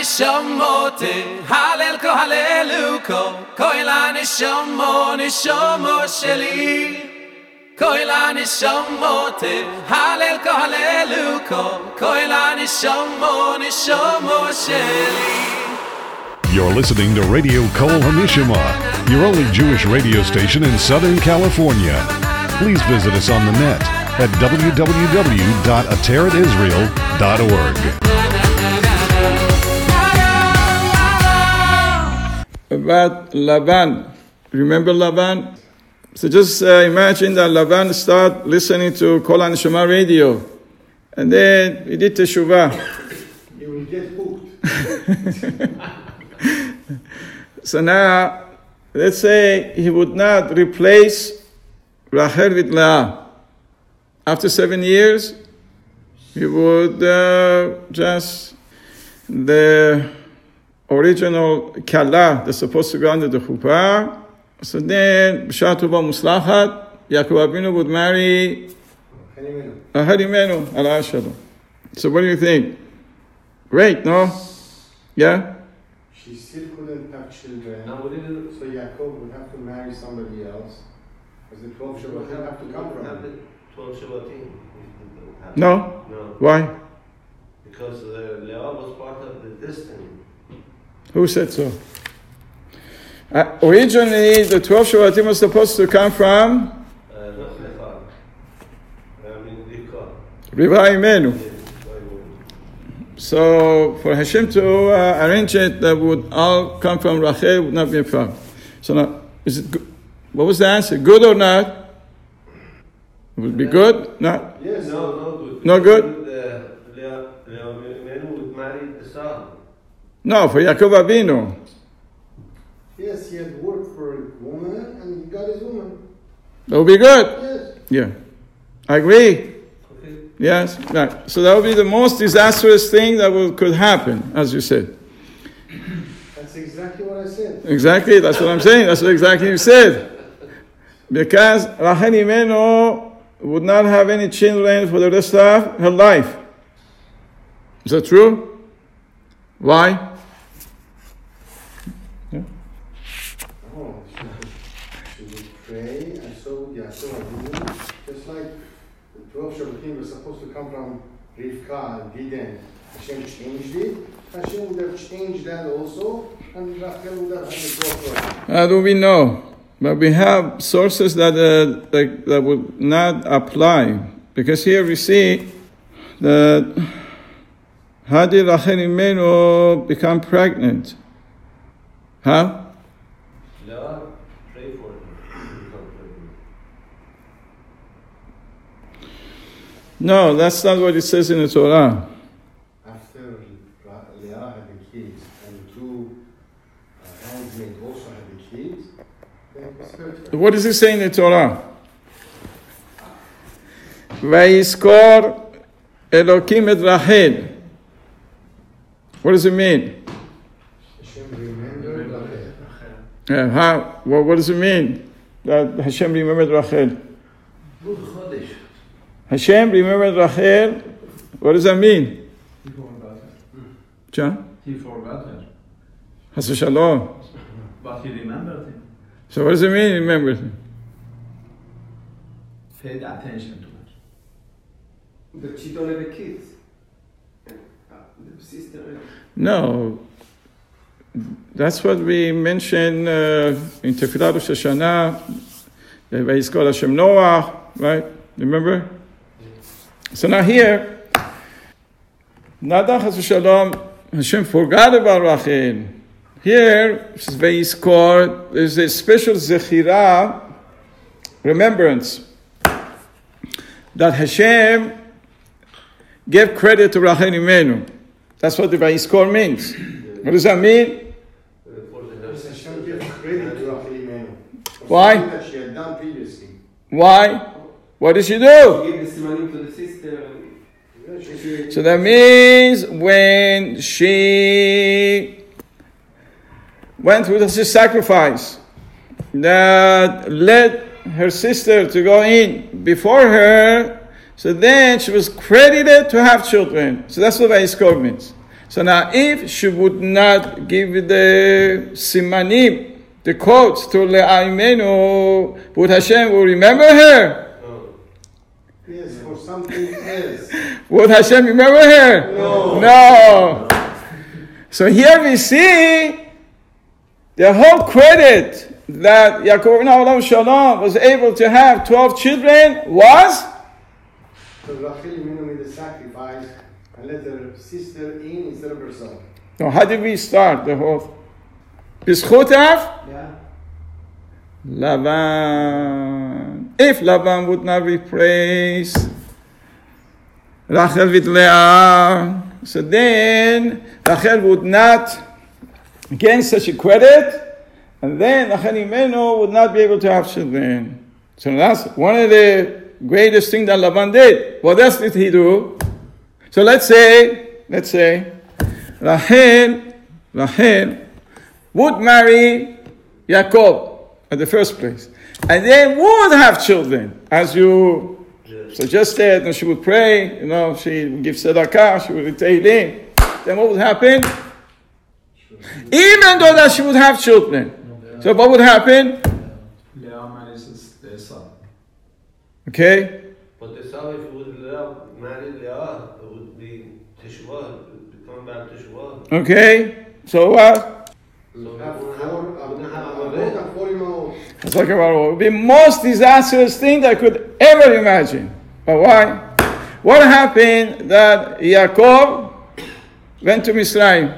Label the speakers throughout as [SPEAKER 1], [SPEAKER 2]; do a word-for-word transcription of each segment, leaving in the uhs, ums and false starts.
[SPEAKER 1] nishamote halel ko haleluko koila nishamo nishamo sheli koila nishamote halel ko haleluko koila nishamo nishamo sheli.
[SPEAKER 2] You're listening to Radio Kol Hamishama, your only Jewish radio station in Southern California. Please visit us on the net at w w w dot ateret israel dot org.
[SPEAKER 3] About Lavan. Remember Lavan? So just uh, imagine that Lavan start listening to Kol Hamishama radio, and then he did teshuvah.
[SPEAKER 4] You will get hooked.
[SPEAKER 3] So now, let's say he would not replace Rachel with Leah. After seven years, he would uh, just, the original Kala that's supposed to go under the chuppah. So then, B'shah Tova Muslachat, Yaakov Avinu would marry Rachel Imenu, Alaa Shalom. So what do you think? Great, no? Yeah?
[SPEAKER 4] She still couldn't have children, so Yaakov would have to marry somebody else. Because the twelve Shabbatim have to come from him.
[SPEAKER 5] twelve Shabbatim.
[SPEAKER 3] No?
[SPEAKER 5] No.
[SPEAKER 3] Why?
[SPEAKER 5] Because uh, Leah was part of the destiny.
[SPEAKER 3] Who said so? Uh, originally, the twelve Shabbatim was supposed to come from
[SPEAKER 5] Uh, not Lecha. I mean, Rivka.
[SPEAKER 3] Rivka Imenu.
[SPEAKER 5] Yes,
[SPEAKER 3] So for Hashem to uh, arrange it, that would all come from Rachel, would not be a problem. So now, is it good? What was the answer? Good or not? It would be good? Not?
[SPEAKER 4] Yes.
[SPEAKER 5] No, no good.
[SPEAKER 3] No good?
[SPEAKER 5] Leah would marry the son.
[SPEAKER 3] No, for Yaakov Avinu.
[SPEAKER 4] Yes, he had worked for a woman and he got his woman.
[SPEAKER 3] That would be good.
[SPEAKER 4] Yes.
[SPEAKER 3] Yeah. I agree.
[SPEAKER 5] Okay.
[SPEAKER 3] Yes. Right. So that would be the most disastrous thing that would, could happen, as you said.
[SPEAKER 4] That's exactly what I said.
[SPEAKER 3] Exactly. That's what I'm saying. That's what exactly you said. Because Rachel Imenu would not have any children for the rest of her life. Is that true? Why? Yeah.
[SPEAKER 4] Oh, she, she would pray and so would Yaakov Avinu. Just like the twelve Shabbatim were supposed to come from Rivka and Gideon. Hashem changed it. Hashem would have changed that also, and Rachel would have had the twelve Shabbatim.
[SPEAKER 3] How do we know? But we have sources that, uh, that that would not apply. Because here we see that how did Rachel Imenu become pregnant? How?
[SPEAKER 5] Leah, pray for him.
[SPEAKER 3] No, that's not what it says in the Torah.
[SPEAKER 4] After Leah had the kids and the two uh, handmaids also had the kids, then it was her turn.
[SPEAKER 3] What does it say in the Torah? Vayiskor Elokim et Rachel. What does it mean?
[SPEAKER 4] Hashem remembered Rachel.
[SPEAKER 3] Uh, how? What, what does it mean? That Hashem remembered Rachel. Hashem remembered Rachel. What does that mean?
[SPEAKER 6] He forgot her.
[SPEAKER 3] John?
[SPEAKER 6] He forgot her.
[SPEAKER 3] Has Shalom.
[SPEAKER 6] But he remembered him.
[SPEAKER 3] So what does it mean? Remembered him.
[SPEAKER 6] Paid attention to her.
[SPEAKER 7] But she don't have a kids. Uh, the sister.
[SPEAKER 3] No. That's what we mentioned uh, in Tefillah Rosh Hashanah. Vayizkor Hashem Noach, right? Remember? So now here, Nadach Chas Shalom, Hashem forgot about Rachel. Here, Vayizkor, there's a special zechira, remembrance, that Hashem gave credit to Rachel Imenu. That's what the Vayizkor means. What does that mean?
[SPEAKER 4] Hashem gave credit to Rachel Imenu.
[SPEAKER 3] Why?
[SPEAKER 4] Something that she had done previously.
[SPEAKER 3] Why? What did she do?
[SPEAKER 7] She gave this money to the sister.
[SPEAKER 4] Yeah, she-
[SPEAKER 3] So that means when she went with the sacrifice that led her sister to go in before her, so then she was credited to have children. So that's what Vayizkor means. So now, if she would not give the simanim, the quotes to Leah Imenu, would Hashem will remember her?
[SPEAKER 4] Yes, for something else.
[SPEAKER 3] Would Hashem remember her?
[SPEAKER 4] No.
[SPEAKER 3] No. So here we see the whole credit that Yaakov Avinu Shalom was able to have twelve children was
[SPEAKER 4] So Rachel Imenu made a sacrifice and let her sister in instead of herself.
[SPEAKER 3] So how did we start the whole? B'zchutav
[SPEAKER 6] Yeah.
[SPEAKER 3] Lavan. If Lavan would not replace Rachel with Leah, so then Rachel would not gain such a credit, and then Rachel Imenu would not be able to have children. So that's one of the greatest things that Lavan did. What else did he do? So let's say, let's say, Rachel, Rachel would marry Yaakov at the first place, and then would have children, as you suggested, and she would pray, you know, she would give tzedakah, she would read in. Then what would happen? Even though that she would have children, so what would happen?
[SPEAKER 6] Leah marries the son.
[SPEAKER 3] Okay.
[SPEAKER 5] But the son, if you would Leah, marry Leah, it would be Teshuvah, it would become bad Teshuvah.
[SPEAKER 3] Okay. So what?
[SPEAKER 5] So
[SPEAKER 4] Have
[SPEAKER 5] we
[SPEAKER 4] four,
[SPEAKER 5] wouldn't have
[SPEAKER 4] uh,
[SPEAKER 5] a
[SPEAKER 3] It's
[SPEAKER 5] Amalek.
[SPEAKER 3] like about it would be the most disastrous thing that I could ever imagine. But why? What happened that Yaakov went to Mitzrayim?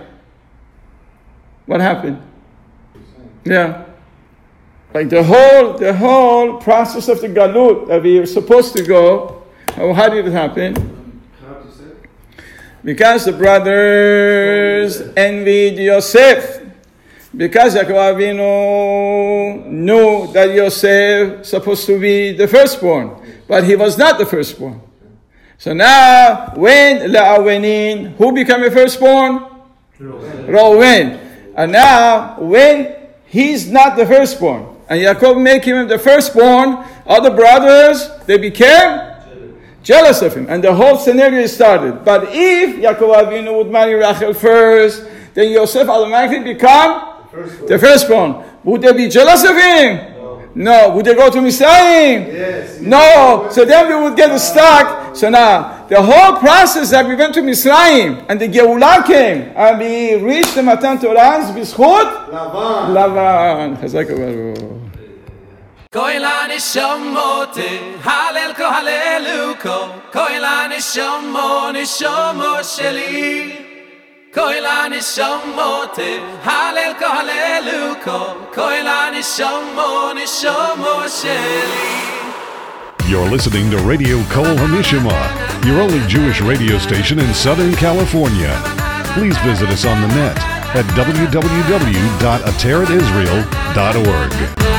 [SPEAKER 3] What happened? Yeah. Like the whole the whole process of the Galut that we were supposed to go, how how did it happen?
[SPEAKER 7] Hard to say.
[SPEAKER 3] Because the brothers envied Yosef. Because Yaakov Avinu knew that Yosef was supposed to be the firstborn, but he was not the firstborn. So now, when Leah went in, who became the firstborn? Reuven. And now, when he's not the firstborn, and Yaakov make him the firstborn, other brothers, they became jealous of him. And the whole scenario started. But if Yaakov Avinu would marry Rachel first, then Yosef automatically become the firstborn. Would they be jealous of him? No. No. Would they go to Mitzrayim?
[SPEAKER 4] Yes.
[SPEAKER 3] No. So then we would get stuck. So now, the whole process that we went to Mitzrayim, and the Geulah came, and we reached the Matan Torah, b'zchut
[SPEAKER 4] Lavan.
[SPEAKER 3] Lavan. Chazak Baruch.
[SPEAKER 1] Koila nishomote, halel ko haleluko, koila nishomo, nishomo sheli. Koila nishomote, halel ko haleluko, koila nishomo, nishomo sheli.
[SPEAKER 2] You're listening to Radio Kol Hamishama, your only Jewish radio station in Southern California. Please visit us on the net at w w w dot ateret israel dot org.